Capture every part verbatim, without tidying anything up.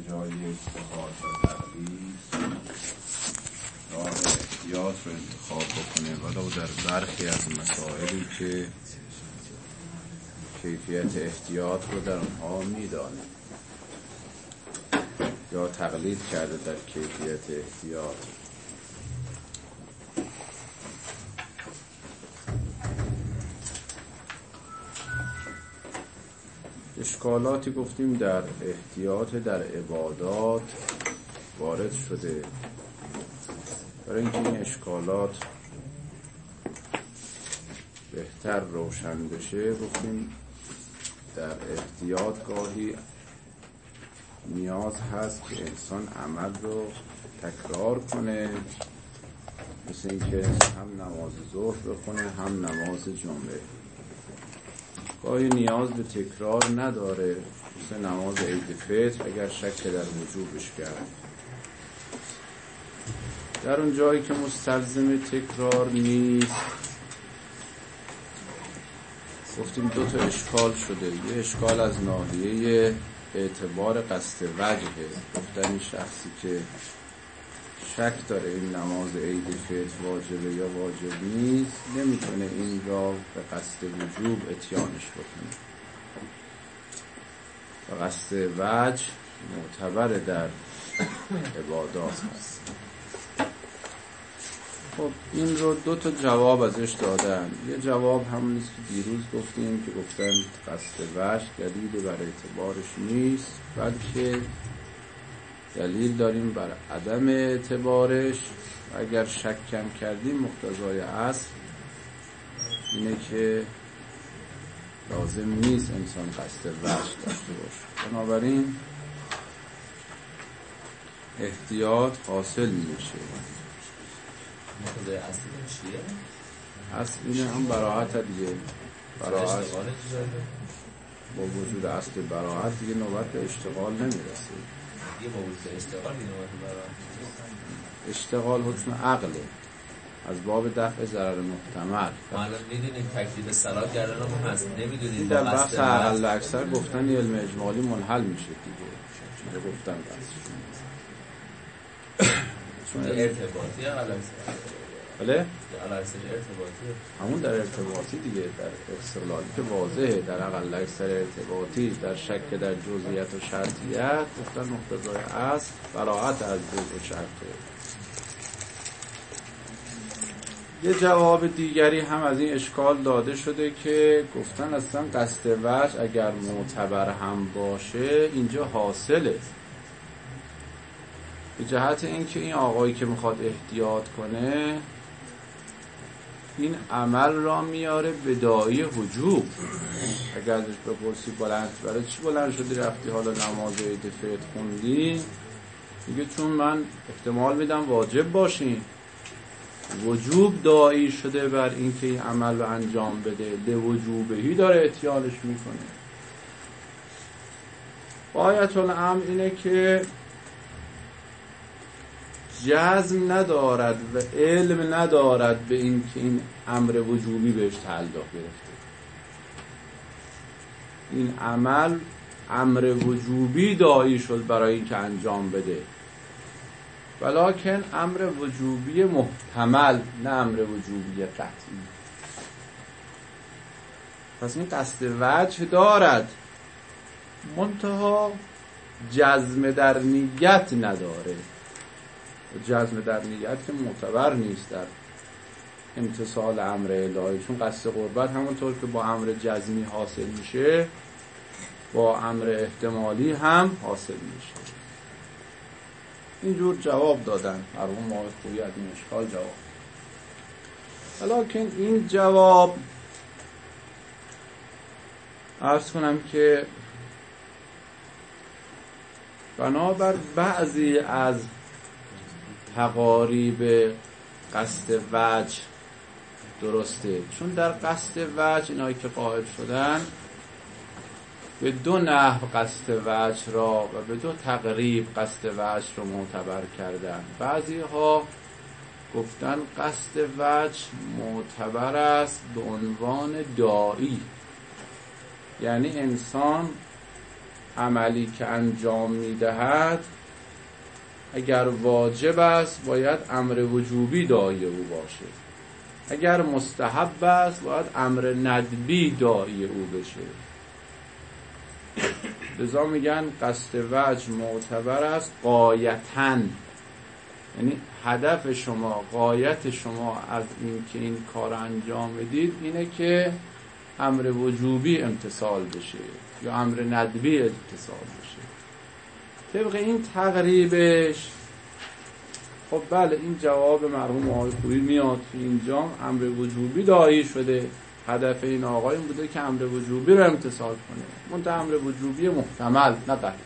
جای اجتهاد و تقلید راه احتیاط رو انتخاب بکنه، ولو در برخی از مسائلی که کیفیت احتیاط رو در اونها میدانه یا تقلید کرده در کیفیت احتیاط. اشکالاتی گفتیم در احتیاط در عبادات وارد شده. برای اینکه این اشکالات بهتر روشن بشه گفتیم در احتیاط گاهی نیاز هست که انسان عمل رو تکرار کنه، مثل اینکه هم نماز ظهر بخونه هم نماز جمعه. گاهی نیاز به تکرار نداره، مثل نماز عید فطر اگر شک در وجوبش کرد. در اون جایی که مستلزم تکرار نیست گفتیم دو تا اشکال شده. یه اشکال از ناحیه اعتبار قصد وجهه، گفتن این شخصی که شک داره این نماز عید فطر واجبه یا واجب نیست نمیتونه این را به قصد وجوب اتیانش بکنه و قصد وجه معتبر در عبادات هست. خب این رو دو تا جواب ازش دادن. یه جواب همون نیست که دیروز گفتیم که گفتن قصد وجه دلیل بر اعتبارش نیست، بلکه دلیل داریم بر عدم اعتبارش. اگر شکم کردیم مقتضای اصل اینه که لازم نیست انسان قصد وجه داشته باشه، بنابراین احتیاط حاصل میشه. مقتضای اصل چیه؟ اصل اینه هم براحت دیگه. براحت با وجود اصل براحت دیگه نوبت به اشتغال نمیرسه. یه با وجود اشتغال دیگه نوبت به براحت. اشتغال حکم عقله از باب دفع ضرر محتمل. ما الان میدونیم تکلیف صلاح کردن هم هست، نمیدونیم در بحث اقل اکثر گفتن علم اجمالی منحل میشه دیگه. چون گفتن بحث چون ارتباطی اقل اکثر. بله؟ اقل اکثر ارتباطیه. همون در ارتباطی دیگه، در استقلالی که واضحه. در اقل اکثر ارتباطی، در شک در جزئیات و شرطیت گفتن مقتضای اصل براحت از جزء و شرطه. یه جواب دیگری هم از این اشکال داده شده که گفتن اصلا قصد وجه اگر معتبر هم باشه اینجا حاصله، به جهت اینکه این آقایی که میخواد احتیاط کنه این عمل را میاره به داعی وجوب. اگر ازش بپرسی بلند برای چی بلند شدی رفتی حالا نماز عید فطر خوندی، میگه چون من احتمال میدم واجب باشین. وجوب داعی شده بر اینکه این عمل رو انجام بده، به وجوبهی داره اتیانش میکنه. غایت الامر اینه که جزم ندارد و علم ندارد به این که این امر وجوبی بهش تعلق گرفته. این عمل امر وجوبی داعی شد برای این که انجام بده، ولکن امر وجوبی محتمل، نه امر وجوبی قطعی. پس این قصد وجه دارد، منتها جزم در نیت نداره. جزم در نیت که معتبر نیست در امتثال امر الهی، چون قصد قربت همونطور که با امر جزمی حاصل میشه با امر احتمالی هم حاصل میشه. اینجور جواب دادن مرحوم ما خویی از این اشکال جواب. ولیکن این جواب عرض کنم که بنابر بعضی از تقاریب قصد وجه درسته، چون در قصد وجه اینایی که قائل شدن به دو نحو قصد وجه را و به دو تقریب قصد وجه را معتبر کردن. بعضی ها گفتن قصد وجه معتبر است به عنوان داعی، یعنی انسان عملی که انجام میدهد اگر واجب است باید امر وجوبی داعی او باشه، اگر مستحب است باید امر ندبی داعی او بشه. لذا میگن قصد وجه معتبر است غایتاً، یعنی هدف شما، غایت شما از این که این کار انجام بدید اینه که امر وجوبی امتثال بشه یا امر ندبی امتثال بشه. طبق این تقریبش خب بله این جواب مرحوم آقای خویی میاد که اینجا امر وجوبی داعی شده، هدف این آقای این بوده که امر وجوبی رو امتثال کنه، منتها امر وجوبی محتمل نه قطعی.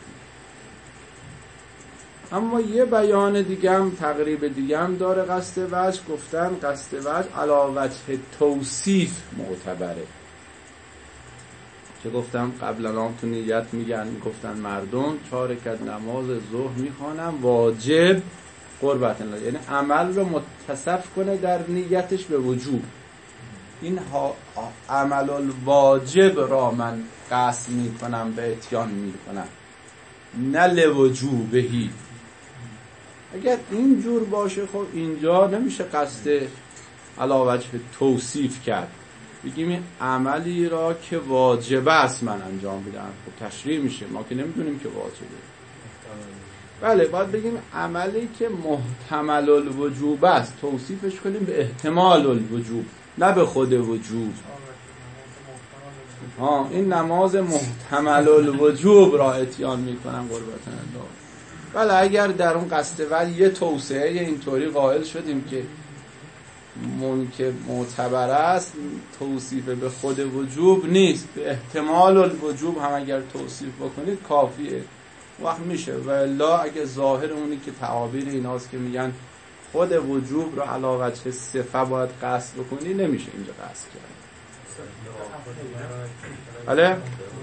اما یه بیان دیگه هم تقریب دیگه هم داره قصد وجه، گفتن قصد وجه علی وجه توصیف معتبره، که گفتم قبلا هم تو نیت میگن، گفتن مردم چهار رکعت نماز ظهر میخوانن واجب قربت الله، یعنی عمل رو متصف کنه در نیتش به وجوب. این عمل الواجب را من قصد میکنم به اتیان میکنم نه لوجوبهی. اگر این جور باشه خب اینجا نمیشه قصد علی وجه توصیف کرد، بگیم این عملی را که واجب است من انجام بدم، خب تشریع میشه، ما که نمیدونیم که واجبه. بله باید بگیم عملی که محتمل الوجوب است، توصیفش کنیم به احتمال الوجوب نه به خود وجوب. ها این نماز محتمل الوجوب را اتیان میکنم قربتن الله. بله اگر در اون قصد وجه یه توسعه اینطوری قائل شدیم که من که معتبر است، توصیف به خود وجوب نیست، به احتمال الوجوب هم اگر توصیف بکنید کافیه، وقت میشه. و الا اگه ظاهر اونی که تعابیر ایناست که میگن خود وجوب رو علی وجه صفه باید قصد بکنی، نمیشه اینجا قصد کرد. بله؟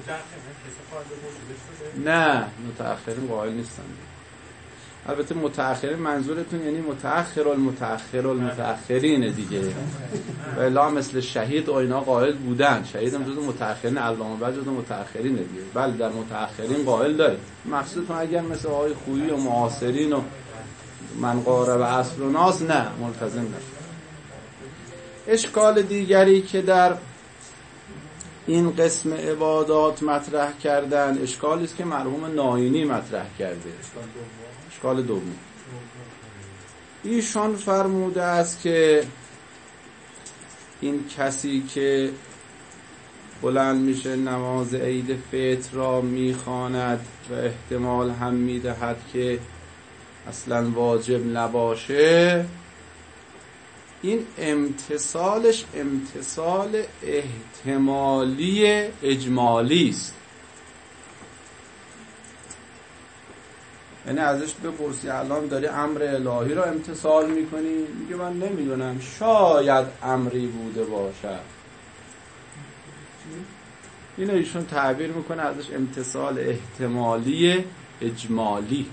نه متأخرین قائل نیستن. البته متأخرین منظورتون یعنی متأخر المتأخر المتأخرین دیگه، و الا مثل شهید و اینا قائل بودن، شهید هم جزو متأخرین، علامه بعد جزو متأخرین دیگه. بله در متأخرین قائل داره. مقصودتون اگر مثل آقای خویی و معاصرین و من قارب عصر و ناس نه ملتزم نشد. اشکال دیگری که در این قسم عبادات مطرح کردن اشکالی است که مرحوم ناینی مطرح کرده. اشکال دوم ایشان فرموده است که این کسی که بلند میشه نماز عید فطر را میخواند و احتمال هم میدهد که اصلا واجب نباشه، این امتثالش امتثال احتمالی اجمالی است. یعنی ازش بپرسی الان داری امر الهی رو امتثال میکنی؟ میگه من نمیدونم، شاید امری بوده باشد. اینو ایشون تعبیر میکنه ازش امتثال احتمالی اجمالی.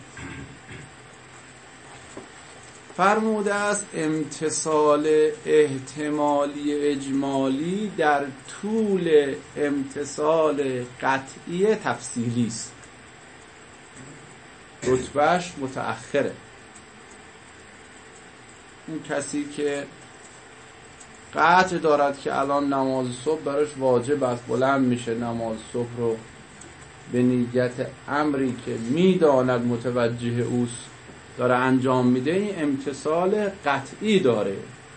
فرموده است امتثال احتمالی اجمالی در طول امتثال قطعی تفصیلی است، رتبهش متأخره. اون کسی که قطع دارد که الان نماز صبح براش واجب است، بلند میشه نماز صبح رو به نیت امری که میداند متوجه اوست داره انجام میده، این امتثال قطعی داره،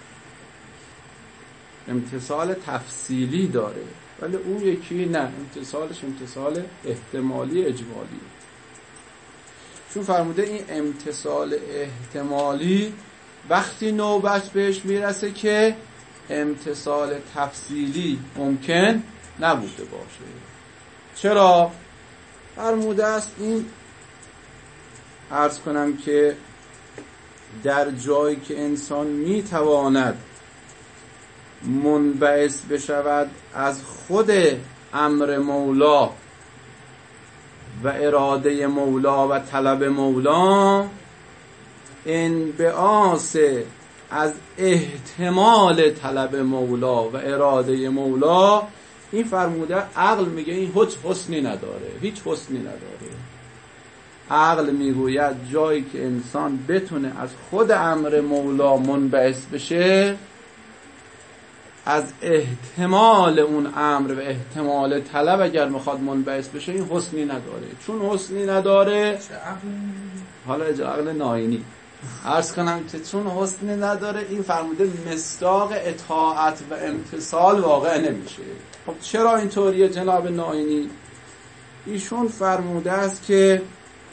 امتثال تفصیلی داره. ولی اون یکی نه، امتثالش امتثال احتمالی اجمالی. چون فرموده این امتثال احتمالی وقتی نوبت بهش میرسه که امتثال تفصیلی ممکن نبوده باشه. چرا؟ فرموده است این عرض کنم که در جایی که انسان میتواند منبعث بشود از خود امر مولا و اراده مولا و طلب مولا، انبعاث از احتمال طلب مولا و اراده مولا این فرموده عقل میگه این هیچ حسنی نداره، هیچ حسنی نداره. عقل میگوید جایی که انسان بتونه از خود امر مولا منبعث بشه، از احتمال اون امر و احتمال طلب اگر میخواد منبعث بشه، این حسنی نداره. چون حسنی نداره، حالا عقل ناینی عرض کنم که چون حسنی نداره، این فرموده مصداق اطاعت و امتثال واقع نمیشه. خب چرا اینطوریه جناب ناینی؟ ایشون فرموده است که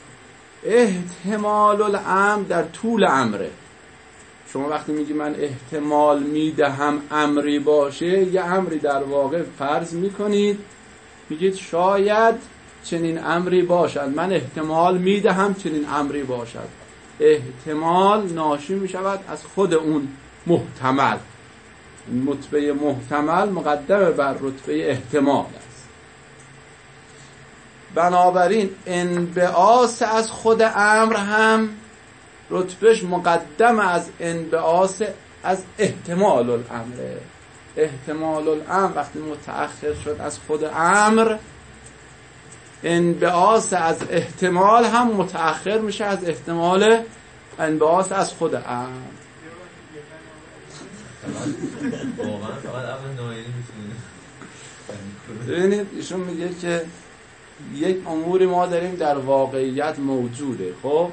احتمال الامر در طول امره. شما وقتی میگی من احتمال میدهم امری باشه، یه امری در واقع فرض میکنید، میگید شاید چنین امری باشد، من احتمال میدهم چنین امری باشد. احتمال ناشی میشود از خود اون محتمل. رتبه محتمل مقدم بر رتبه احتمال است. بنابراین انبعاث از خود امر هم رتبهش مقدم از انبعاث از احتمال الامر. احتمال الامر وقتی متأخر شد از خود امر، انبعاث از احتمال هم متأخر میشه از احتمال انبعاث از خود امر. واقعا فقط عقل ناینی میتونه. ببینید ایشون میگه که یک اموری ما داریم در واقعیت موجوده، خب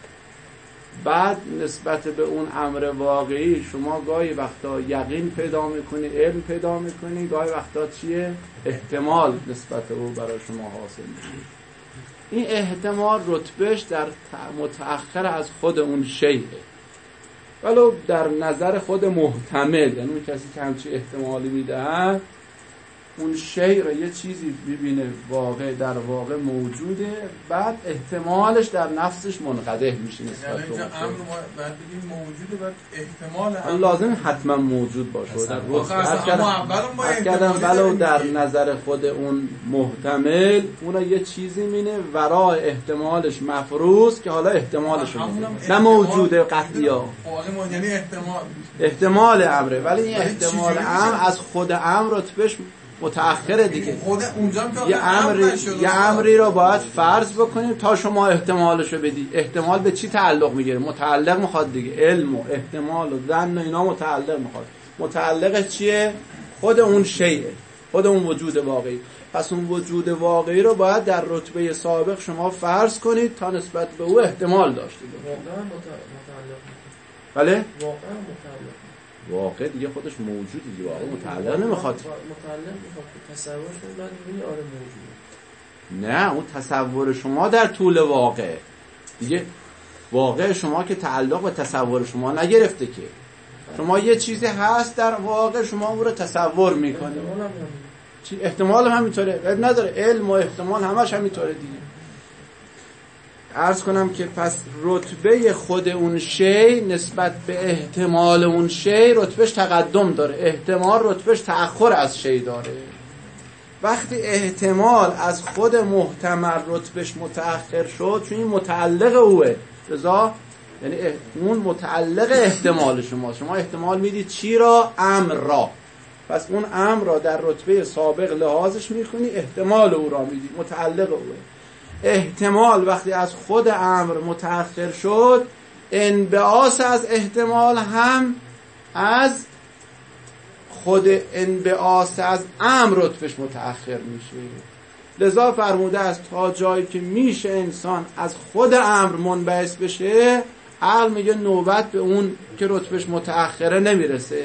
بعد نسبت به اون امر واقعی شما گاهی وقتا یقین پیدا میکنی، علم پیدا میکنی، گاهی وقتا چیه؟ احتمال نسبت او برای شما حاصل میشه. این احتمال رتبهش در متأخر از خود اون شیء، ولو در نظر خود محتمل، یعنی اون کسی که همچی احتمالی میدهد اون شیء رو یه چیزی ببینه واقع در واقع موجوده، بعد احتمالش در نفسش منقدح میشه نسبت به اون. یعنی امر ما بعد بگیم موجوده، بعد احتمال هم لازم حتما موجود باشه. در واقع کردم ولو در نظر خود اون محتمل اون یه چیزی مینه ورای احتمالش مفروض که حالا احتمالش نه موجوده قطعی ها، یعنی احتمال احتمال امره، ولی این احتمال امر از خود امر رتبهش متأخره دیگه. خود اونجا یه امری یه امری رو باید فرض بکنیم تا شما احتمالش رو بدی. احتمال به چی تعلق میگیره؟ متعلق میخواد دیگه، علم و احتمال و ظن و اینا متعلق میخواد. متعلق چیه؟ خود اون شیء، خود اون وجود واقعی. پس اون وجود واقعی رو باید در رتبه سابق شما فرض کنید تا نسبت به او احتمال داشته باشید. واقعا متعلق. بله؟ واقعا متعلق. واقع دیگه خودش موجود دیگه، واقع متعلق نمیخواد. متعلق میخواد تصورش کنید بعد میبینی آره موجوده. نه، اون تصور شما در طول واقع دیگه، واقع شما که تعلق به تصور شما نگرفته که. شما یه چیزی هست در واقع، شما اون رو تصور میکنید. چی احتمال هم همینطوره، غیر نداره، علم و احتمال همش همینطوره دیگه. عرض کنم که پس رتبه خود اون شی نسبت به احتمال اون شی رتبهش تقدم داره، احتمال رتبهش تأخر از شی داره. وقتی احتمال از خود محتمل رتبهش متأخر شد، چون این متعلق اوه، رضا یعنی اون متعلق احتمال شما، شما احتمال میدید چی را؟ امر را. پس اون امر را در رتبه سابق لحاظش میکنی، احتمال او را میدید، متعلق اوه. احتمال وقتی از خود امر متأخر شد، انبعاث از احتمال هم از خود انبعاث از امر رتبهش متأخر میشه. لذا فرموده است تا جایی که میشه انسان از خود امر منبعث بشه، عقل میگه نوبت به اون که رتبهش متأخره نمیرسه.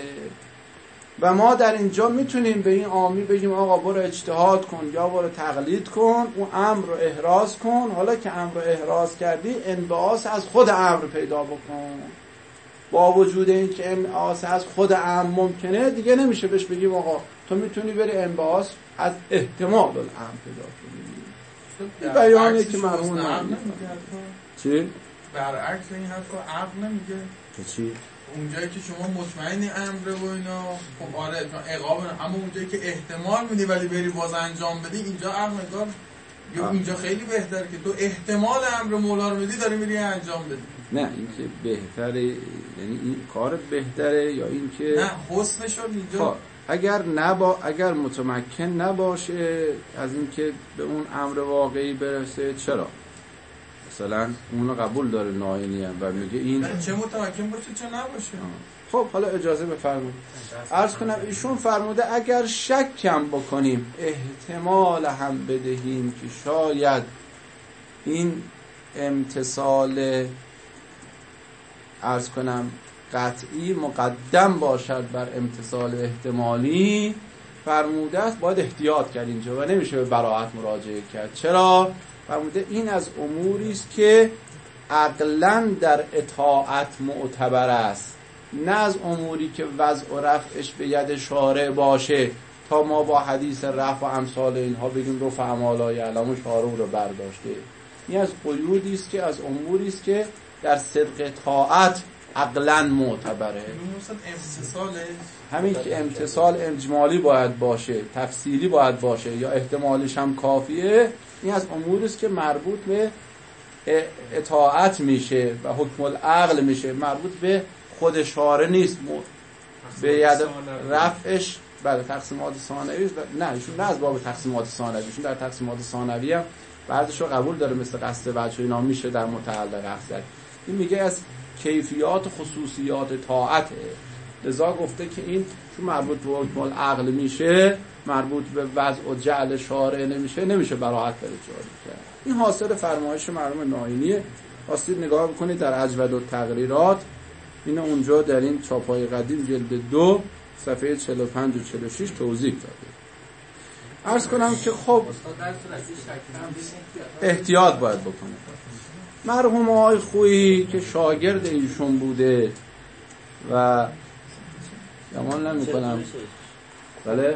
و ما در اینجا میتونیم به این عامی بگیم آقا برو اجتهاد کن یا برو تقلید کن، اون امر رو احراز کن. حالا که امر رو احراز کردی، انبعاث از خود امر پیدا بکن. با وجود این که انبعاث از خود امر ممکنه، دیگه نمیشه بهش بگیم آقا تو میتونی بری انبعاث از احتمال الامر پیدا کنی. این بیانیه که مرمون نمیگه. چی؟ برعکس این حرفو عقل نمیگه. چی؟ اونجایی که شما مطمئنی امره و اینا، خب آره عقاب، اما اونجایی که احتمال میدی ولی بری باز انجام بدی، اینجا عقل نگار یا اینجا خیلی بهتره که تو احتمال امر مولا رو میدی داری میری انجام بدی. نه این که بهتره، یعنی این کار بهتره یا این که نه حسنش رو اینجا اگر نبا اگر متمکن نباشه از اینکه به اون امر واقعی برسه، چرا؟ مثلا اونو قبول داره ناینی هم و میگه این چه متمکن باشه چه نباشه. خب حالا اجازه بفرمایید عرض کنم ایشون فرموده اگر شکم بکنیم احتمال هم بدهیم که شاید این امتصال عرض کنم قطعی مقدم باشد بر امتصال احتمالی، فرموده است باید احتیاط کرد اینجا و نمیشه به براءت مراجعه کرد. چرا؟ فرموده این از اموری است که عقلاً در اطاعت معتبر است، نه از اموری که وضع و رفعش به ید شارع باشه تا ما با حدیث رفع و امثال اینها بگیم رفع اعمال یعلم شارع رو برداشته. این از قیودی است که از اموری است که در صدق طاعت عقلاً معتبره. همین که امتصال اجمالی باید باشه، تفصیلی باید باشه یا احتمالش هم کافیه، این از اموری است که مربوط به اطاعت میشه و حکم العقل میشه، مربوط به خود شارع نیست. به ید رفعش بله تقسیمات ثانوی نه ایشون نه از باب تقسیمات ثانوی، ایشون در تقسیمات ثانوی هم بعضش رو قبول داره مثل قصد وجه اینا میشه در متعلق احسن. این میگه از کیفیات خصوصیات طاعته، لذا گفته که این چون مربوط به حکم العقل میشه، مربوط به وضع و جعل شارع نمیشه، نمیشه براءت بر جاری کرد. این حاصل فرمایش مرحوم ناینیه. خواستید نگاه بکنید در اجود التقریرات، این اونجا در این چاپای قدیم جلد دو صفحه چهل و پنج و چهل و شش توضیح داده. عرض کنم که خب احتیاط باید بکنه. مرحوم آقای خویی که شاگرد ایشون بوده و گمان نمی کنم بله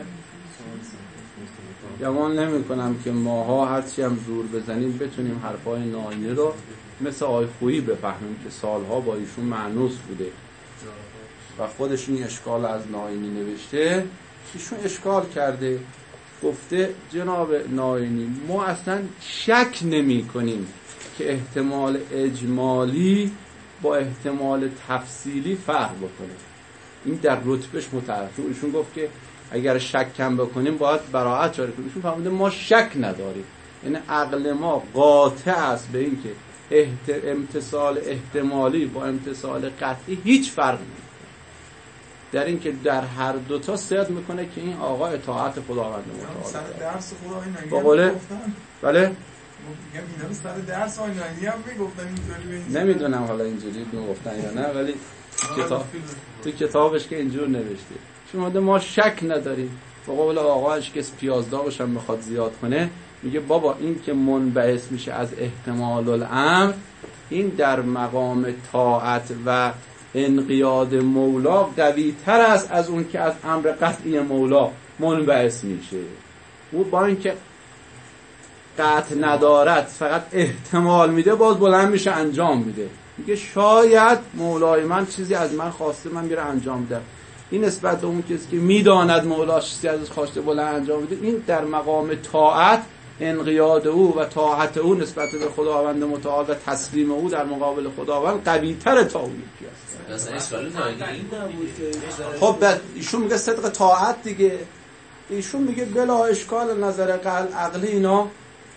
گمان نمی کنم که ماها هرچی هم زور بزنیم بتونیم حرفای ناینی رو مثل آقای خویی بفهمیم که سالها با ایشون معنوس بوده و خودش این اشکال از ناینی نوشته. ایشون اشکال کرده، گفته جناب ناینی ما اصلا شک نمی کنیم که احتمال اجمالی با احتمال تفصیلی فرق بکنه. این در رتبهش متعارفه. ایشون گفت که اگر شک کم بکنیم باید براءت جاری کنیم. ایشون فهمیده ما شک نداریم، یعنی عقل ما قاطع است به این که احت... امتصال احتمالی با امتصال قطعی هیچ فرق نمیکنه، در این که در هر دوتا صدق میکنه که این آقا اطاعت خداوند متعال سر درس خدا این با قوله بله میگم اینا رو سر درس آینانی هم میگفتن اینجوری به نمیدونم حالا اینجوری میگفتن یا نه، ولی کتاب تو کتابش که اینجور نوشته. چون ما شک نداریم. با قول آقاش که پیازداغش هم میخواد زیاد کنه، میگه بابا این که منبعث میشه از احتمال الامر، این در مقام طاعت و انقیاد مولا قوی تر است از اون که از امر قطعی مولا منبعث میشه. او با اینکه قطع ندارد فقط احتمال میده، باز بلند میشه انجام میده. میگه شاید مولای من چیزی از من خواسته من میره انجام ده. این نسبت به اون کسی که میداند مولا چیزی از خواسته بلند انجام میده، این در مقام طاعت انقیاد او و طاعت او نسبت به خداوند متعال و تسلیم او در مقابل خداوند قوی تر تا اون یکی است. مثلا اشکال ناینی این نبود که خب بعد ایشون میگه صدق طاعت دیگه، ایشون میگه بلا اشکال نظر قل عقلی اینا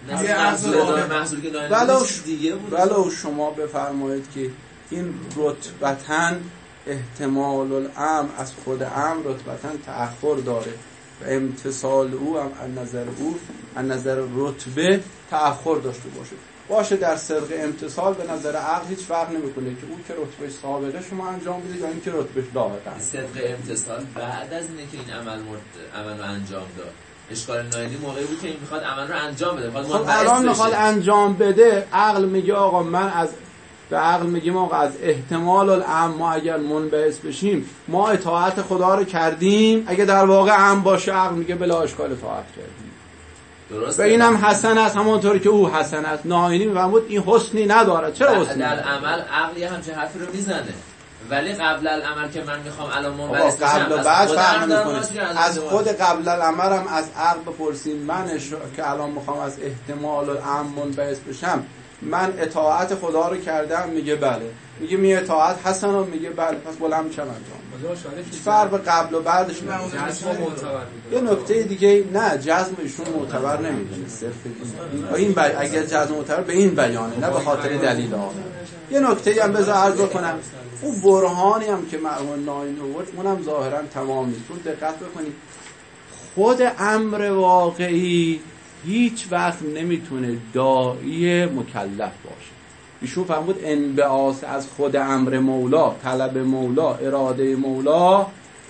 ولو ولو شما بفرمایید که این رتبتاً احتمال الامر از خود امر رتبتاً تأخر داره و امتصال او هم از نظر او از نظر رتبه تأخر داشته باشه باشه در صدق امتصال به نظر عقل هیچ فرق نمیکنه که او که رتبه سابقه شما انجام بده یا این که رتبه لاحقه. صدق امتصال بعد از اینه که این عمل مرد عمل رو انجام داد. اشکال ناینی موقعی بود که این میخواد عمل رو انجام بده، میخواد خب الان میخواد انجام بده، عقل میگه آقا من از به عقل میگیم آقا از احتمال الامر ما اگر منبعث بشیم ما اطاعت خدا رو کردیم، اگه در واقع امر باشه عقل میگه بلا اشکال اطاعت کردیم. درسته. و اینم حسن است همونطوری که او حسن است. ناینی میفهمود این حسنی نداره. چرا حسنی در عمل عقل یه همچین حرفی رو میزنه، ولی قبل الامر که من میخوام الان منبعث بشم قبل و بعد فرق میکنه. از, از خود قبل الامر هم از عقل بپرسیم من که الان میخوام از احتمال الامر منبعث بشم من اطاعت خدا رو کردم، میگه بله. میگه می اطاعت حسنا، میگه بله، پس بلند میشم انجام. هیچ فرق قبل و بعدش نیست. یه نکته دیگه، نه جزم ایشون معتبر نمیدونه صرف این ب... اگر جزم معتبر به این بیانه، نه به خاطر دلیل آخر. یه نکته هم بذار عرض کنم، اون برهانی هم که مرحوم ناین آورد اونم ظاهرا تمام نیست. چون دقت بکنید خود امر واقعی هیچ وقت نمیتونه داعی مکلف باشه. ایشون فرمود انبعاث از خود امر مولا، طلب مولا، اراده مولا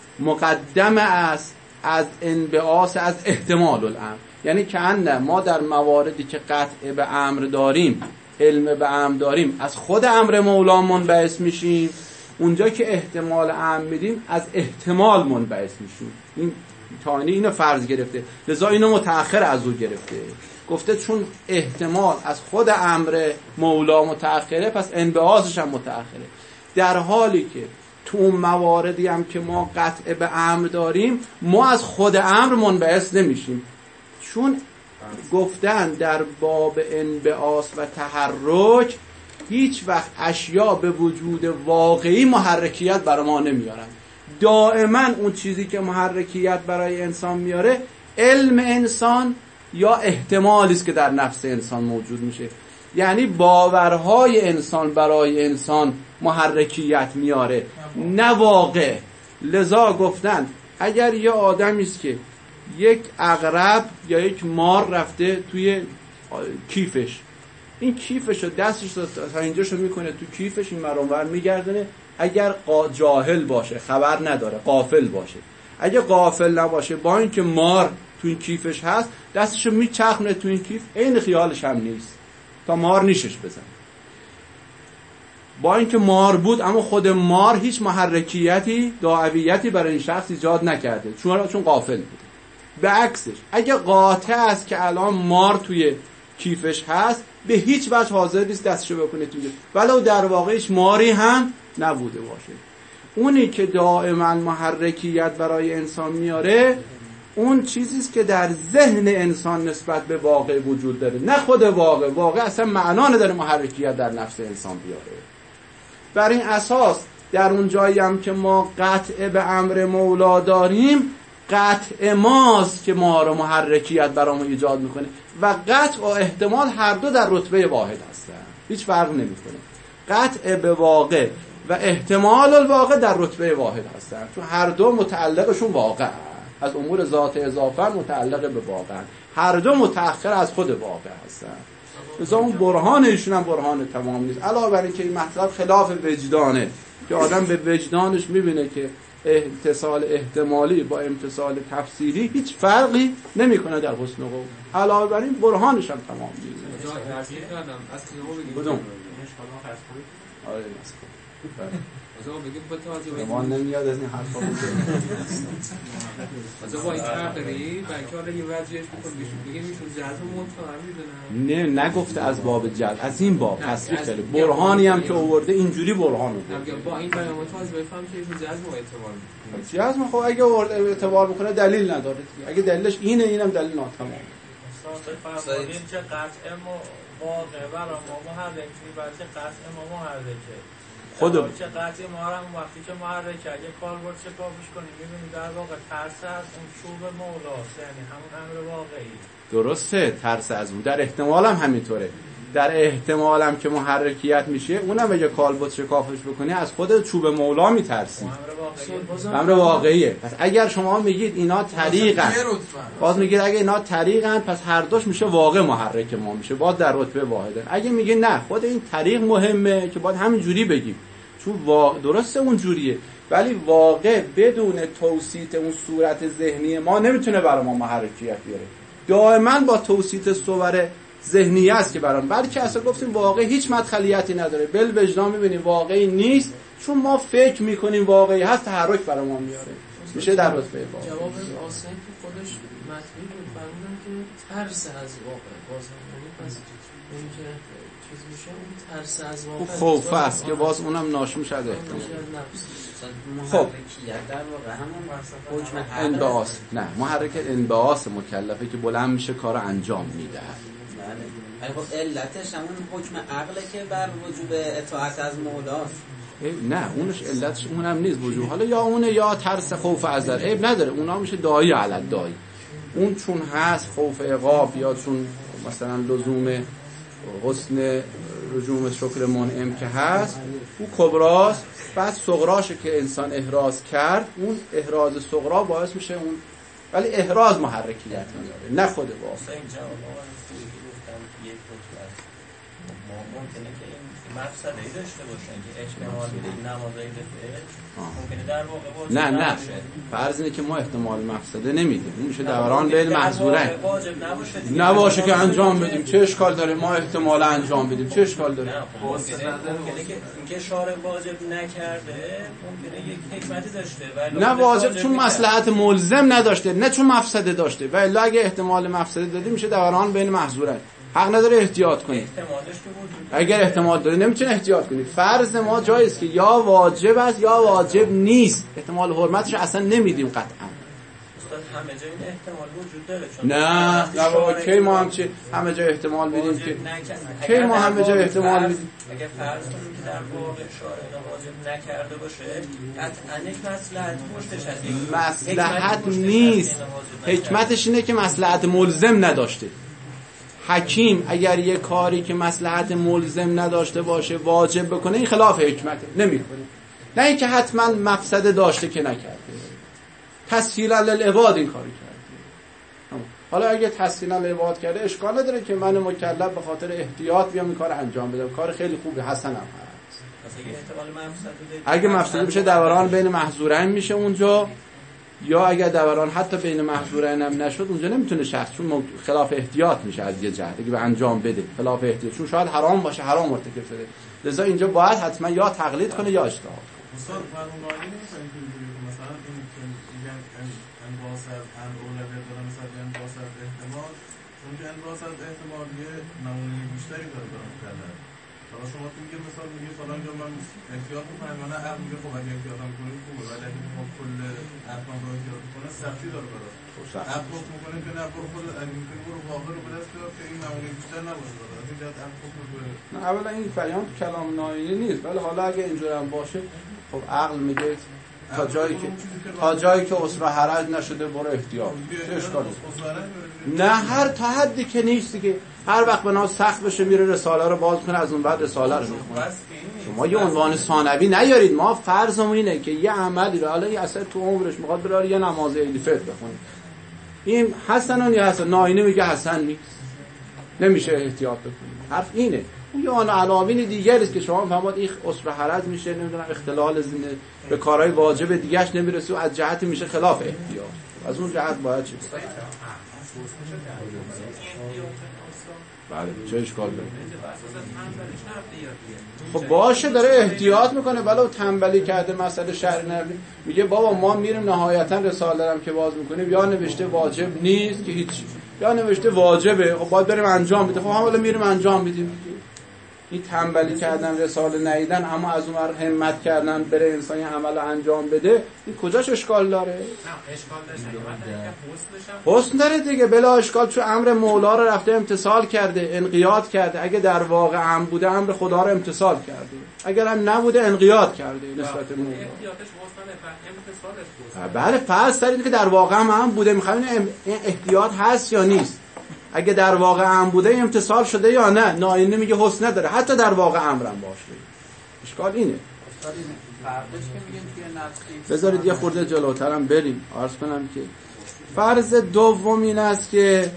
مقدم است از انبعاث از احتمال الامر. یعنی که ان ما در مواردی که قطع به امر داریم، علم به امر داریم، از خود امر مولا منبعث میشیم. اونجا که احتمال امر میدیم از احتمال منبعث میشیم. این تانی اینو فرض گرفته، لذا اینو متأخر از او گرفته. گفته چون احتمال از خود امر مولا متأخره، پس انبعاثش هم متأخره. در حالی که تو اون مواردی هم که ما قطع به امر داریم، ما از خود امر منبعث نمیشیم. چون گفتن در باب انبعاث و تحرک هیچ وقت اشیاء به وجود واقعی محرکیت برای ما نمیارن. دائما اون چیزی که محرکیت برای انسان میاره علم انسان یا احتمالی است که در نفس انسان موجود میشه. یعنی باورهای انسان برای انسان محرکیت میاره، نه واقع. لذا گفتن اگر یه آدمی است که یک عقرب یا یک مار رفته توی کیفش، این کیفش رو دستش تا اینجاشو میکنه تو کیفش، این مرانور میگردونه. اگر جاهل باشه، خبر نداره، غافل باشه، اگه غافل نباشه، با اینکه مار تو این کیفش هست، دستشو میچرخونه تو این کیف، عین خیالش هم نیست تا مار نیشش بزنه. با اینکه مار بود، اما خود مار هیچ محرکیتی، داعویتی برای این شخص ایجاد نکرده، چون چون غافل بود. به عکسش اگه قاطع است که الان مار توی کیفش هست، به هیچ وجه حاضر نیست دستشو بکنه توی، ولو در واقعش ماری هم نبوده باشه. اونی که دائما محرکیت برای انسان میاره، اون چیزیست که در ذهن انسان نسبت به واقع وجود داره، نه خود واقع. واقع اصلا معنا نداره محرکیت در نفس انسان بیاره. بر این اساس در اون جایی هم که ما قطع به امر مولا داریم، قطع ماست که ما رو محرکیت برامون ایجاد میکنه و قطع و احتمال هر دو در رتبه واحد هستن، هیچ فرق نمیکنه. قطع به واقع و احتمال الواقع در رتبه واحد هستن، چون هر دو متعلقشون واقع از امور ذات اضافه متعلق به واقع، هر دو متأخر از خود واقع هستن. مثلا اون برهان ایشون هم برهان تمام نیست. علاوه بر اینکه این مطلب خلاف وجدانه که آدم به وجدانش میبینه که اتصال احتمالی با امتصال تفسیری هیچ فرقی نمیکنه در حسن قول. علاوه بر این برهانش هم تمام نیست. کدوم؟ آره مثلا بگیم با توجه ما نمیاد از این حرفا بود. مثلا با این تغییری بلکه یه وضعیت بکنیم بگیم ایشون جزم مطمئن میدونن. نه نگفته از باب جل، از این باب تصریح کرده. برهانی هم که آورده اینجوری برهان آورده. با این بیان متواز بفهم که ایشون جزم و اعتبار میکنه. جزم خب اگه آورده اعتبار میکنه دلیل نداره. اگه دلیلش اینه، اینم دلیل ناتمامه. استاد فرمودین که قطع واقع برای ما محرکی، بلکه قطع ما محرکه. خودم چه قطعی ما هم وقتی که محرکه اگه کالبد شکافش کنیم میبینیم در واقع ترس از اون چوب مولاست، یعنی همون امر واقعی. درسته، ترس از اون. در احتمال هم همینطوره. در احتمال هم که محرکیت میشه، اونم اگه کالبد شکافش بکنی از خود چوب مولا میترسی. امر واقعیه. پس اگر شما میگید اینا طریقن، باز میگید اگه اینا طریقن، پس هر دوش میشه واقع محرک ما میشه، باز در رتبه واحده. اگه میگه نه خود این طریق مهمه، که باید همین جوری بگیم، چون واقع درسته اون جوریه، ولی واقع بدون توصیف اون صورت ذهنی ما نمیتونه برای ما محرکیت بیاره. دائما با توصیف صور ذهنی است که برام، بلکه اصلا گفتیم واقع هیچ مدخلیتی نداره، بل وجدان میبینیم واقعی نیست، چون ما فکر میکنیم واقعی هست، تحرک برای ما میاره، میشه در رتبه واقع. جواب آسان که خودش مطلبی بود، فرمودن که ترس از واقع بازم یعنی پس اون که چیز میشه اون ترس از واقع خوف است که باز اونم ناشی میشه از احتمال. خب در واقع همون حکم انبعاث، نه محرک انبعاث مکلفه که بلند میشه کار انجام میده. بله. خب علتش همون حکم عقله که بر وجوب اطاعت از مولاست. نه اونش علتش اونم نیست وجوب، حالا یا اونه یا ترس خوف ازل، عیب نداره، اونا میشه دایی علت دایی. اون چون هست خوف عقاب یا چون مثلا لزوم حسن رجوم شکر منعم که هست او کبراست، بعد صغراشه که انسان احراز کرد، اون احراز صغرا باعث میشه اون، ولی احراز محرکیت نداره نه خود واسه. ممکنه که این مفسده‌ای داشته باشن که احتمال میده نمازهای بخیر ممکنه در واقع نه نه فرض اینه که ما احتمال مفسده نمیدیم، اون میشه دوران بین محظورین نباشه که انجام بدیم، چه اشکال داره ما احتمال انجام بدیم، چه اشکال داره؟ ممکنه که اینکه شارع واجب نکرده ممکنه یک حکمتی داشته ولی نه واجب چون مصلحت ملزم نداشته، نه چون مفسده داشته، ولی اگه احتمال مفسده دادی میشه دوران بین محظورین، حق نداره احتیاط کنی. اگر احتمال داره نمیتونه احتیاط کنی. فرض ما جاییست که یا واجب است یا واجب نیست، احتمال حرمتش اصلا نمیدیم قطعا. استاد همه جا این احتمال وجود داره چون نه نه بابا کی ما هم چه همه جا احتمال میدیم که کی ما همه جا احتمال میدیم؟ اگه فرض کنیم که در واقع شارع واجب نکرده باشه قطعا یک مصلحت پشتش هست. مصلحت نیست، حکمتش اینه که مصلحت ملزم نداشته. حکیم اگر یه کاری که مصلحت ملزم نداشته باشه واجب بکنه این خلاف حکمته، نمیکنه. نه اینکه حتما مفسده داشته که نکرده، تسهیلا للعباد این کاری کرده. حالا اگه تسهیلا للعباد کرده اشکال نداره که من مکلف به خاطر احتیاط بیام این کار انجام بدم، کار خیلی خوبی حسنم هست. اگه مفسده بشه دوران بین محظورین میشه اونجا، یا اگر دوران حتی بین محظورین هم نشد اونجا نمیتونه شخص چون خلاف احتیاط میشه از یه جهت اگه به انجام بده خلاف احتیاط، چون شاید حرام باشه حرام مرتکب شده، لذا اینجا باید حتما یا تقلید کنه یا اجتهاد کنه. استاد فرمودنی نمی‌کنید که مثلا این که میگن انواصل ان اولویت داره، مثلا انواصل احتمال، اون که انواصل احتمال یه نمونه بیشتری داره برام کردن. حالا شما تو میگه مثلا میگه فلان جا من احتیاط میکنم یا نه، عقل میگه خب اگه احتیاط میکنید خوبه، ولی اگه ما کل ارکان رو احتیاط کنه سختی داره برات. عقل حکم میکنه که نه برو خود اگه میکنی برو واقع رو بدست بیار که این نمونه بیشتر نباشه برات. از این جهت عقل حکم بره. نه اولا این بیان تو کلام نایینی نیست، ولی حالا اگه اینجوری هم باشه خب عقل میگه تا جایی که تا جایی که اسره حرج نشده برو احتیاط. چه اشکالی؟ نه هر تا حدی که نیست دیگه. هر وقت بنا سخت بشه میره رساله رو باز کنه، از اون بعد رساله رو میخونه. شما یه عنوان ثانوی نیارید. ما فرضمون اینه که یه عملی رو حالا یه اثر تو عمرش میخواد بره یه نماز عید فطر بخونه، این حسنان یا حسن، ناینه میگه حسن نیست، نمیشه احتیاط بکنید. حرف اینه. اون یه آن علاوین دیگری است که شما فهمید این اسره حرج میشه، نمیدونم اختلال زینه به کارهای واجب دیگه‌اش نمیرسه و از جهتی میشه خلاف احتیاط. از اون جهت باید چی؟ بله چه اشکال داره؟ خب باشه داره احتیاط میکنه، ولو تنبلی کرده مسئله شرع نبی میگه بابا ما میریم نهایتا رساله هم که باز میکنیم یا نوشته واجب نیست که هیچ، یا نوشته واجبه خب باید بریم انجام بده، خب حالا میریم انجام میدیم. این تنبلی کردن رساله ندیدن اما از اون ور همت کردن بره انسان یه عمل رو انجام بده، این کجاش اشکال داره؟ نه اشکال داره، حسن داره دیگه بلا اشکال، چون امر مولا رو رفته امتثال کرده، انقیاد کرده. اگه در واقع هم بوده امر خدا رو امتثال کرده، اگر هم نبوده انقیاد کرده نسبت مولا. بله فرض دارید که در واقع هم, هم بوده، میخوایم این احتیاط هست یا نیست. اگه در واقع هم بوده امتصال شده یا نه. ناینه میگه حسن نداره حتی در واقع امرم باشه. اشکال اینه. بذارید یه خورده جلوترم بریم. عرض کنم که فرض دوم این است که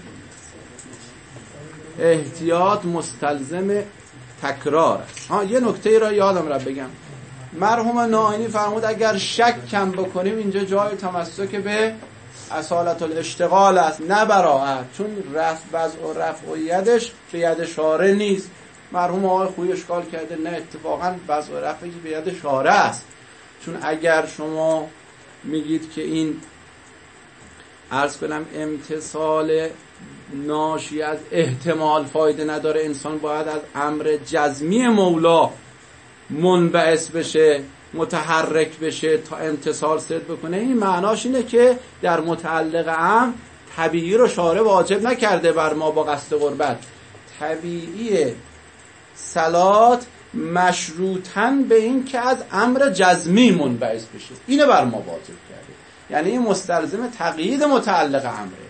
احتیاط مستلزم تکرار است. ها یه نکته را یادم را بگم. مرحوم ناینی فرمود اگر شک کم بکنیم اینجا جای تمسک به اصالت الاشتغال است نه براعت، چون رفع وضع و رفع و یدش به ید شارع نیست. مرحوم آقای خویی اشکال کرده نه اتفاقا وضع و رفعی به ید شارع است، چون اگر شما میگید که این عرض کنم امتصال ناشی از احتمال فایده نداره، انسان باید از امر جزمی مولا منبعث بشه، متحرک بشه تا امتصال صدق بکنه، این معناش اینه که در متعلق امر طبیعی رو شارع واجب نکرده بر ما با قصد قربت، طبیعی صلات مشروطاً به این که از امر جزمی منبعث بشه، اینو بر ما واجب کرده. یعنی این مستلزم تقیید متعلق امره.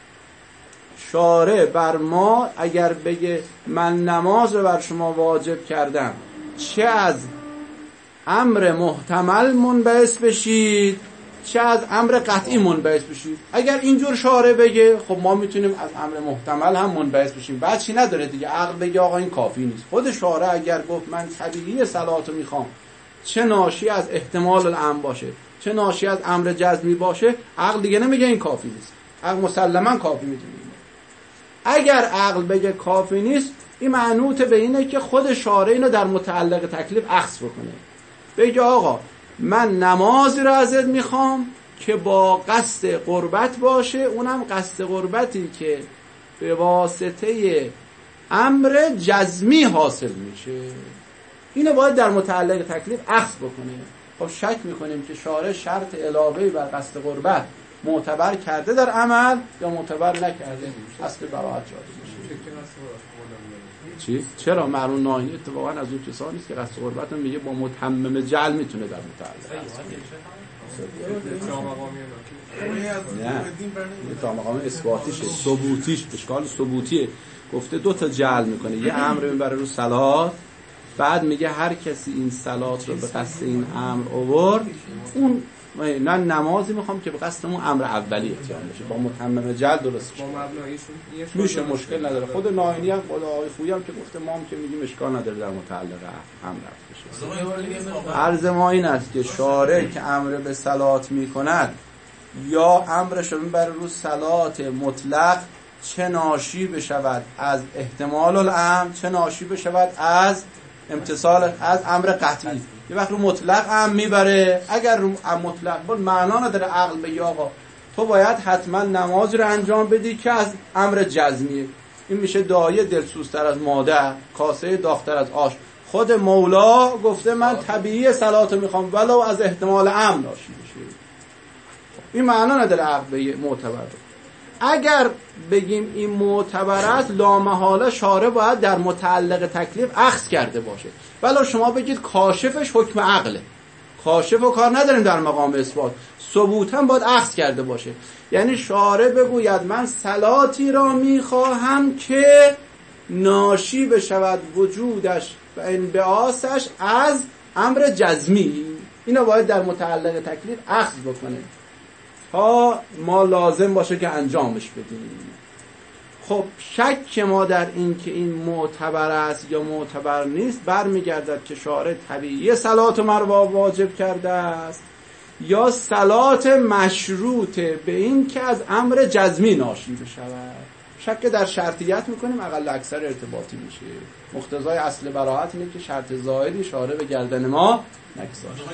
شارع بر ما اگر بگه من نماز رو بر شما واجب کردم، چه از امر محتمل منبعث بشید چه از امر قطعی منبعث بشید. اگر اینجور شارع بگه خب ما میتونیم از امر محتمل هم منبعث بشیم، بعد چی نداره دیگه، عقل بگه آقا این کافی نیست. خود شارع اگر گفت من طبیعی صلات رو میخوام، چه ناشی از احتمال الامر باشه چه ناشی از امر جزمی باشه، عقل دیگه نمیگه این کافی نیست، عقل مسلما کافی میدونه. اگر عقل بگه کافی نیست، این معنوط به اینه که خود شارع اینو در متعلق تکلیف اخذ بکنه، بگه آقا من نمازی رو ازت میخوام که با قصد قربت باشه، اونم قصد قربتی که به واسطه امر جزمی حاصل میشه. اینو باید در متعلق تکلیف اخذ بکنه. خب شک میکنیم که شارع شرط علاوه‌ای بر قصد قربت معتبر کرده در عمل یا معتبر نکرده، اصل براحت جاری میشه. چی؟ چرا معلوم ناهی اتفاقا از اون کسانی است که قصد قربت رو میگه با متمم جعل میتونه در متعلق نه تا مقام اثباتیشه، ثبوتیش اشکال ثبوتیه. گفته دو تا جعل میکنه، یه امر میبره رو صلات، بعد میگه هر کسی این صلات رو به قصد این امر آورد، اون نه نمازی میخوام که به قصد اون امر اولی اتیان بشه، با متمم جل درست میشه، مشکل نداره. خود ناینی هم خود آقای خویی هم که گفته ما هم که میگیم اشکال نداره در متعلق امر رفت بشه. عرض ما این است که شارع که امر به صلات میکند یا امرش رو میبره رو صلات مطلق، چه ناشی بشود از احتمال الامر چه ناشی بشود از امتصال از امر قطعی. یه وقت رو مطلق هم میبره، اگر رو مطلق بود معنا نداره عقل بگی آقا تو باید حتما نماز رو انجام بدی که از امر جزمیه. این میشه دایه دلسوزتر از مادر، کاسه داغ‌تر از آش. خود مولا گفته من طبیعی صلاتو میخوام ولو از احتمال امر ناشی بشه. این معنا نداره عقل بگی معتبره. اگر بگیم این معتبر است، لامحاله شارع باید در متعلق تکلیف اخذ کرده باشه. ولی شما بگید کاشفش حکم عقله، کاشف و کار نداریم در مقام اثبات، ثبوتا باید اخذ کرده باشه. یعنی شارع بگوید من صلاتی را میخواهم که ناشی بشود وجودش و انبعاثش از امر جزمی، اینو باید در متعلق تکلیف اخذ بکنه تا ما لازم باشه که انجامش بدیم. خب شک ما در این که این معتبر است یا معتبر نیست برمیگردد که شارع طبیعی صلات مروا واجب کرده است یا صلات مشروطه به این که از امر جزمی ناشی بشود. شک در شرطیت میکنیم، اقل اکثر ارتباطی میشه. مقتضای اصل براحت اینه که شرط ظاهری شارع به گردن ما نگذاشته.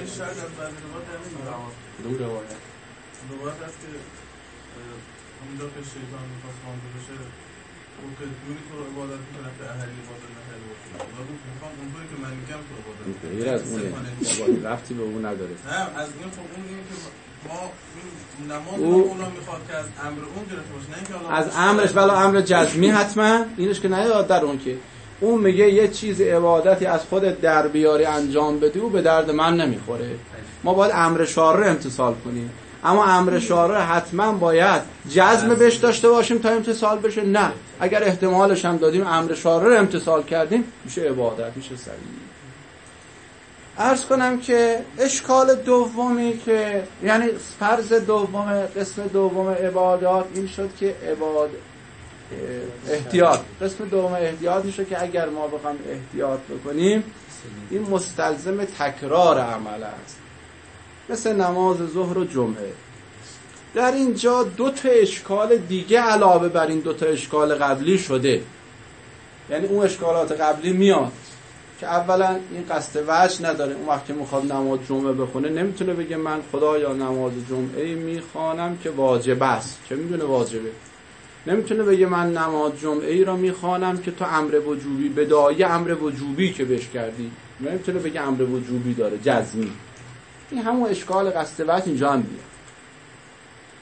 کدوم روایت؟ روایت است که اونجا که شیطان میخواست مانده بشه اون که دوری تو عبادت میکنه که اهلی عبادت نهلی باشه و گفت میخوام اونطوری که من میگم تو عبادت میکنه. غیر از اونه رفتی به اون نداره. نه از این خب اون اینه که ما نماز اونا میخواد که از امر اون گرفته باشه، نه اینکه از امرش ولی امر جزمی حتما اینش که نیاد در اون که اون میگه یه چیز عبادتی از خود در بیاری انجام بدی و به درد من نمیخوره. ما باید امر شارع امتثال کنیم، اما امر شارع حتما باید جزم بهش داشته باشیم تا امتثال بشه. نه اگر احتمالش هم دادیم امر شارع رو امتثال کردیم میشه عبادت، میشه صحیح. عرض کنم که اشکال دومی که یعنی فرض دوم قسم دوم عبادات این شد که عباد احتیاط، قسم دوم احتیاط میشه که اگر ما بخوام احتیاط بکنیم این مستلزم تکرار عمل است، مثل نماز ظهر و جمعه. در اینجا دو تا اشکال دیگه علاوه بر این دو تا اشکال قبلی شده. یعنی اون اشکالات قبلی میاد که اولا این قصد وجه نداره، اون وقت که میخواد نماز جمعه بخونه نمیتونه بگه من خدایا نماز جمعه میخوانم که واجب است، چه میدونه واجبه. نمیتونه بگه من نماز جمعه ای را میخوانم که تو امر وجوبی بدایه امر وجوبی که بهش کردی، نمیتونه بگه امر وجوبی داره جزمی. این همون اشکال قصد وجه اینجا هم بیاد.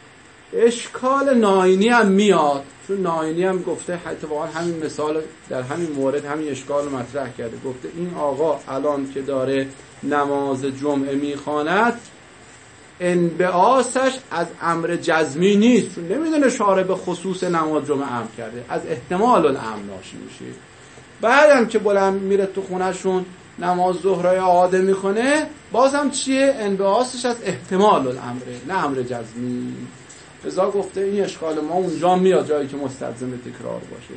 اشکال ناینی هم میاد، چون ناینی هم گفته اتفاقا همین مثال در همین مورد همین اشکال رو مطرح کرده. گفته این آقا الان که داره نماز جمعه میخواند انبعاثش از امر جزمی نیست، چون نمیدونه شارع به خصوص نماز جمعه امر کرده، از احتمال الامر ناشی میشه. بعدم که بلند میره تو خونهشون نماز ظهرای عاده میکنه، بازم چیه؟ انبعاثش از احتمال الامره، نه امر جزمی. لذا گفته این اشکال ما اونجا میاد جایی که مستلزم تکرار باشه.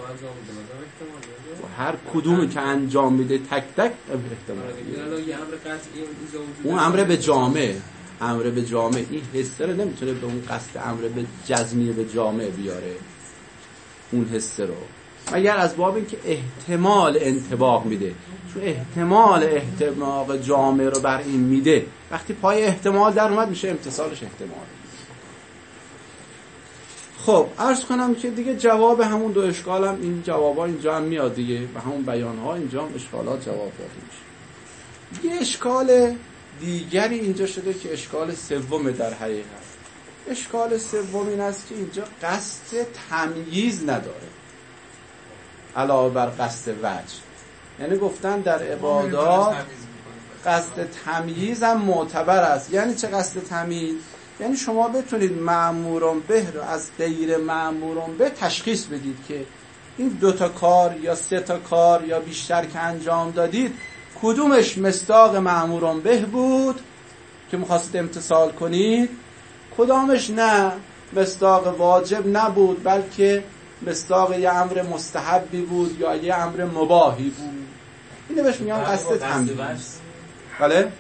و هر کدومی که انجام میده تک تک احتمال. اون امر به جامع، امر به جامع این حسه رو نمیتونه به اون قصد امر به جزمی به جامع بیاره اون حسه رو، مگر از باب این که احتمال انطباق میده، چون احتمال احتماق جامع رو بر این میده. وقتی پای احتمال در اومد میشه امتصالش احتمال. خب عرض کنم که دیگه جواب همون دو اشکال هم این جوابا اینجا هم میاد دیگه، و همون بیانها اینجا هم اشکالات جواب داده میشه. یه اشکال دیگری اینجا شده که اشکال سوم در حقیقت. اشکال سوم این است که اینجا قصد تمییز نداره علاوه بر قصد وجه. یعنی گفتن در عبادات قصد تمییز هم معتبر است. یعنی چه قصد تمییز؟ یعنی شما بتونید مأمورون به رو از غیر مأمورون به تشخیص بدید که این دوتا کار یا سه تا کار یا بیشتر که انجام دادید کدومش مصداق مأمورون به بود که می‌خواستید امتثال کنید، کدامش نه مصداق واجب نبود بلکه مصداق یه امر مستحبی بود یا یه امر مباحی بود. اینو بهش میگن قصد تمییز. بله؟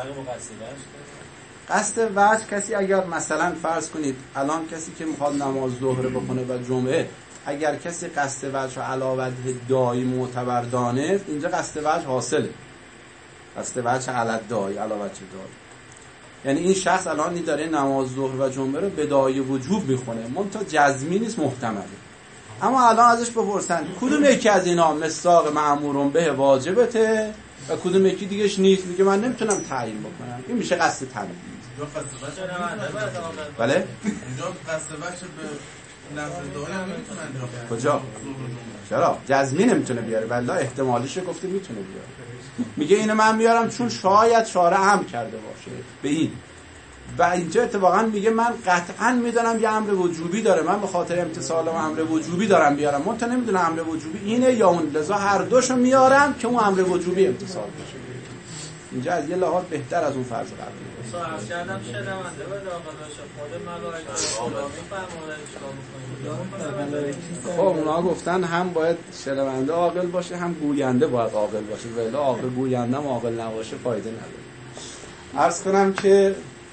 قصد وجه کسی اگر مثلا فرض کنید الان کسی که میخواد نماز ظهر بکنه و جمعه، اگر کسی قصد وجه و علاوه دایی معتبر دانست، اینجا قصد وجه حاصله. قصد وجه علی دایی علاوه دایی، یعنی این شخص الان داره نماز ظهر و جمعه رو به دایی وجوب میخونه، منتها جزمی نیست، محتمله. اما الان ازش بپرسن کدوم یکی از اینا مصداق مأمورون به واجبته و کدوم یکی دیگهش نیست، میگه من نمیتونم تعیین بکنم. این میشه قصد تمییز. بله؟ اینجا قصد وجه به لفظ دایی هم نمیتونه انجام بده. کجا؟ چرا؟ جزمی نمیتونه بیاره، والله احتمالیش گفته میتونه بیاره. میگه اینو من میارم چون شاید شارع امر کرده باشه به این. و اینجا اتفاقا میگه من قطعا میدونم یه امر وجوبی داره، من به خاطر امتثال امر وجوبی دارم بیارم، منتها نمیدونم امر وجوبی اینه یا اون، لذا هر دوشو میارم که اون امر وجوبی امتثال بشه. اینجا از یه لحاظ بهتر از اون فرض قرار میگیره. صاحب کردم شنونده و داخل باشه خود ملائکه غلامی فرمودن چیکار خب اونا گفتن هم باید شنونده عاقل باشه هم گوینده باید عاقل باشه، ولی عاقل گوینده هم عاقل نباشه فایده نداره. عرض کنم که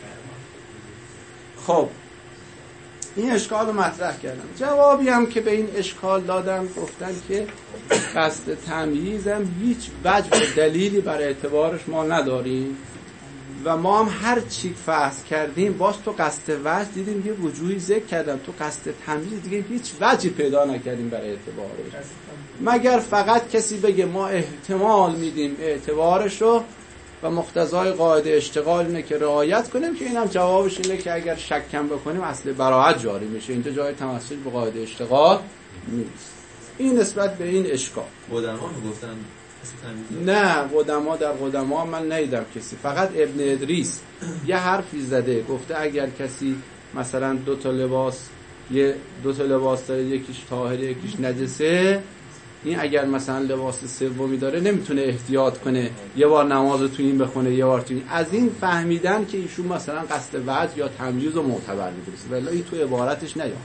خب این اشکال رو مطرح کردم. جوابی هم که به این اشکال دادم گفتن که قصد تمییز هم هیچ وجه و دلیلی برای اعتبارش ما نداریم و ما هم هر چی فرض کردیم باز تو قصد وجه دیدیم یه وجوهی ذکر کردم، تو قصد تمییز دیگه هیچ وجهی پیدا نکردیم برای اعتبارش، مگر فقط کسی بگه ما احتمال میدیم اعتبارشو و مقتضای قاعده اشتغال اینه که رعایت کنیم، که اینم جوابش اینه که اگر شک کم بکنیم اصل براعت جاری میشه. اینجا جای تمسک به قاعده اشتغال نیست. این نسبت به این اشکال. قدما میگفتن نه، قدما در قدما من ندیدم کسی، فقط ابن ادریس یه حرفی زده، گفته اگر کسی مثلا دو تا لباس یه دو تا لباس داره، یکیش طاهره یکیش نجسه، این اگر مثلا لباس سومی داره نمیتونه احتیاط کنه یه بار نماز رو تو این بخونه یه بار تو این. از این فهمیدن که ایشون مثلا قصد وجه یا تمییز رو معتبر می‌دونست، ولی این تو عبارتش نیامده.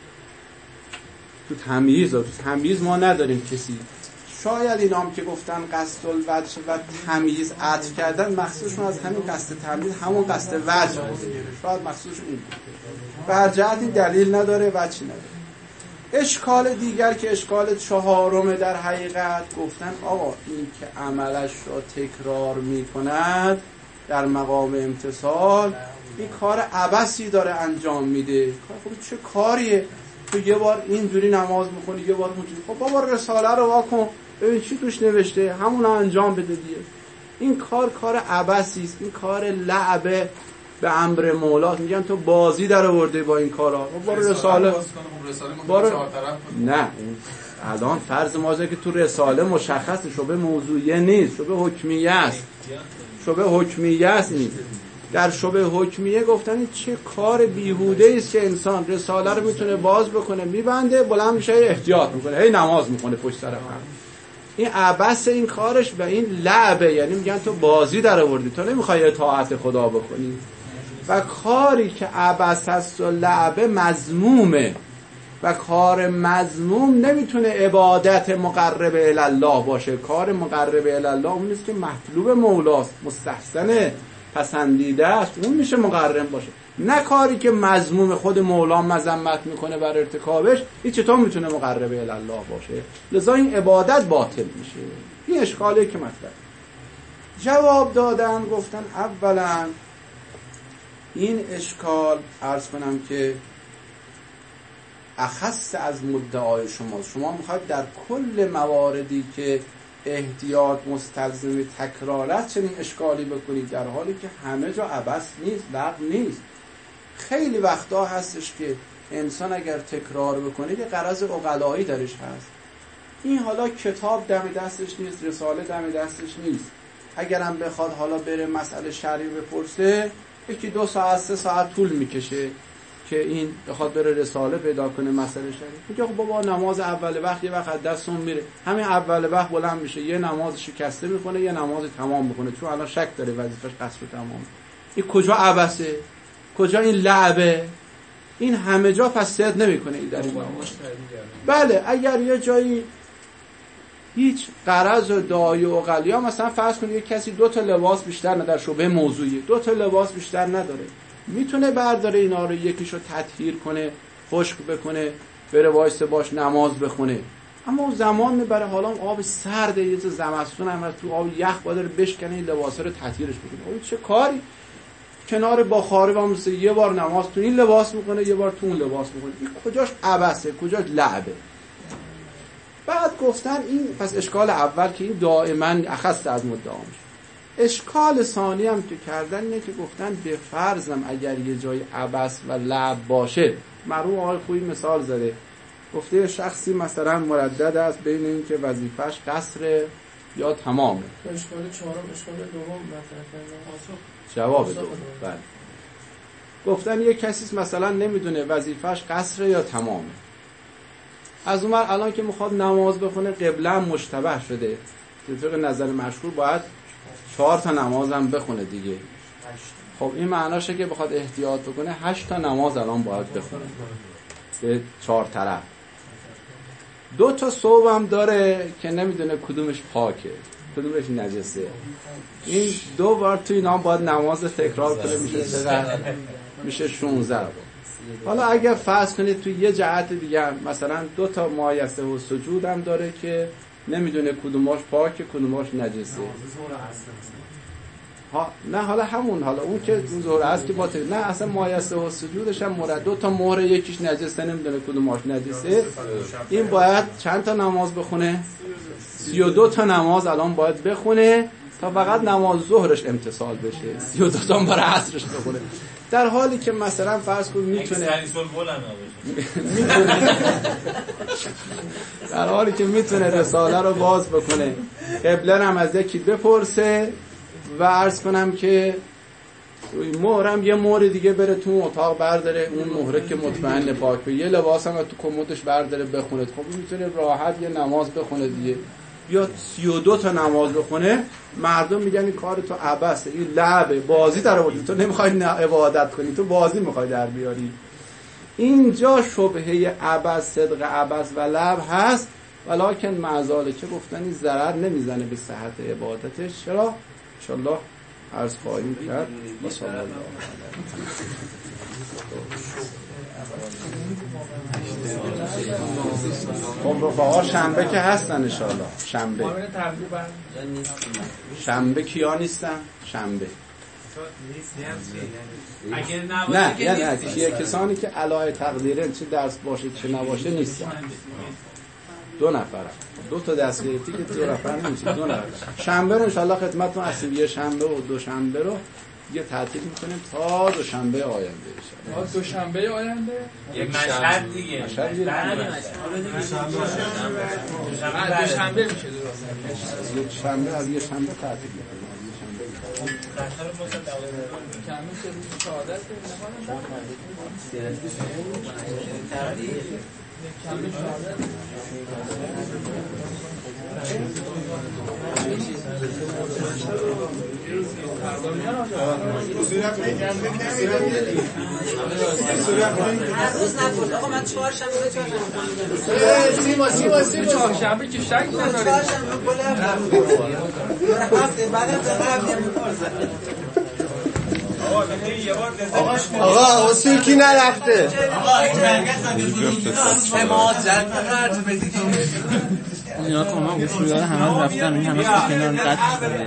تو تمییز و تو تمییز ما نداریم کسی. شاید اینا هم که گفتن قصد الوجه و تمییز عطف کردن مقصودشون از همین قصد تمییز همون قصد وجه بود. شاید مقصودشون این بود. به هر جهتی دلیل نداره، وجهی نداره. اشکال دیگر که اشکال چهارم در حقیقت گفتن آقا این که عملش را تکرار می کند در مقام امتثال این کار عبثی داره انجام میده. خب چه کاریه؟ تو یه بار اینجوری نماز میخونی یه بار اونجوری، خب بابا رساله رو واکن ببین چی توش نوشته، همون انجام بده دیگه. این کار کار عبثی است، این کار لعبه به امر مولا میگن تو بازی در آورده با این کارا. برو رساله برو نه الان فرض ما که تو رساله مشخصه شبه موضوعیه نیست، شبه حکمیه است، شبه حکمیه است نیست. در شبه حکمیه گفتن چه کار بیهوده است که انسان رساله رو میتونه باز بکنه میبنده بلند میشه احتیاط میکنه هی نماز میکنه پشت سر هم. این عبث این کارش و این لعبه، یعنی میگن تو بازی در آوردی، تو نمیخوای اطاعت خدا بکنی. و کاری که عبث هست و لعبه مذمومه و کار مذموم نمیتونه عبادت مقرب الی الله باشه. کار مقرب الی الله اون نیست که مطلوب مولاست، مستحسنه، پسندیده است، اون میشه مقرب باشه. نه کاری که مذموم خود مولا مذمت میکنه بر ارتکابش، این چطور میتونه مقرب الی الله باشه؟ لذا این عبادت باطل میشه. این اشکالی که مطرح جواب دادن گفتن اولا این اشکال عرض کنم که اخص از مدعای شماست. شما میخواید در کل مواردی که احتیاط مستلزم تکرار است چنین اشکالی بکنید، در حالی که همه جا عبث نیست، لغو نیست. خیلی وقتا هستش که انسان اگر تکرار بکنه یه غرض عقلایی درش هست. این حالا کتاب دم دستش نیست، رساله دم دستش نیست. اگرم بخواد حالا بره مسئله شرعی بپرسه یکی دو ساعت سه ساعت طول میکشه که این بخواد بره رساله پیدا کنه مسئله شرعی. میگه خب بابا نماز اول وقت یه وقت دستون میره، همین اول وقت بلند میشه یه نماز شکسته میکنه یه نماز تمام میکنه، چون الان شک داره وظیفش قصر تمام. این کجا عبثه؟ کجا این لعبه؟ این همه جا پس صد نمیکنه این در این نماز. بله اگر یه جایی هیچ غرض و دعای و عقلیا، مثلا فرض کنید یک کسی دو تا لباس بیشتر نداره، در شبه موضوعی دو تا لباس بیشتر نداره، میتونه برداره اینا رو یکیشو تطهیر کنه، خشک بکنه، بره وایسه باش نماز بخونه. اما اون زمان میبره، حالا آب سرده، یه زمستون هم هست، تو آب یخ باید بشکنه این لباسا رو تطهیرش بکنه. اون چه کاری؟ کنار بخاری و مثل یه بار نماز تو این لباس میکنه یه بار تو اون لباس میکنه. این کجاش عبثه، کجاش لعبه؟ بعد گفتن این پس اشکال اول که این دائما اخص از مدعا میشه. اشکال ثانی هم که کردن اینه که گفتن به فرضم اگر یه جای عبث و لعب باشه، مرحوم آقای خویی مثال زده، گفته شخصی مثلا مردد است بین این که وظیفش قصر یا تمامه. اشکال چهارم اشکال دوم مطرح کردن. جواب دوم. بله. گفتن یه کسی مثلا نمیدونه وظیفش قصر یا تمامه. از اون الان که میخواد نماز بخونه قبله مشتبه شده، طبق نظر مشهور باید چهار تا نماز هم بخونه دیگه. خب این معناشه که بخواد احتیاط بکنه هشت تا نماز الان باید بخونه به چهار طرف. دو تا صوب هم داره که نمیدونه کدومش پاکه کدومش نجسه. این دو بار توی اینا باید نماز تکرار کنه، میشه چقدر؟ میشه شانزده. حالا اگر فرض کنید توی یه جهت دیگه مثلا دو تا مایسه و سجود هم داره که نمیدونه کدوماش پاکه کدوماش نجسه. ها نه حالا همون حالا اون که ظهر است که باطل، نه اصلا مایسه و سجودش هم مرد دو تا مهر یکیش نجسه نمیدونه کدوماش نجسه. این باید چند تا نماز بخونه؟ سی و دو تا نماز الان باید بخونه تا فقط نماز ظهرش امتصال بشه، سی و دو تا برای عصرش بخونه. در حالی که مثلا فرض کن میتونه در حالی که میتونه رساله رو باز بکنه، قبله هم از یکی بپرسه و عرض کنم که مهرم یه مهر دیگه بره تو اتاق برداره، اون مهره که مطمئن پاک به، یه لباس هم تو کمدش برداره بخونه. خب میتونه راحت یه نماز بخونه دیگه. یا سی و دو تا نماز بخونه، مردم میگن این کار تو عبثه، این لعبه، بازی در آوردی، تو نمیخوای عبادت کنی، تو بازی میخوای در بیاری. اینجا شبهه عبث صدق عبث و لعب هست، ولکن معذاله که گفتن این ضرر نمیزنه به صحت عبادتش. چرا؟ انشالله عرض خواهیم کرد. و صلی الله خب رفاقا شنبه که هستن انشالله. شنبه شنبه کیا نیستن؟ شنبه نه نه نه کیه کسانی که علای تقدیرن چه درس باشه چه نباشه نیستن. دو نفر دو تا دست گرفتی که دو نفر نمیشه. دو نفر شنبه رو انشالله خدمتتون اسیبیه شنبه و دو شنبه رو دیگه تعطیل میکنیم تا دوشنبه آینده تا دوشنبه آینده یک مشهد دیگه مشهد دیگه دوشنبه میشه درست یک شنبه از یک شنبه تعطیل میکنیم کمی سه روز شهادت کمی شهادت هر روز نفرد آقا من چهار شنبه به چهار سیما سیما سیما چهار شنبه که شک نداری چهار شنبه کل هفته بعدم به هفته میپرسن آقا اصول کی نرفته اینا که همه اصول داره همه رفتن این همه کنار قطع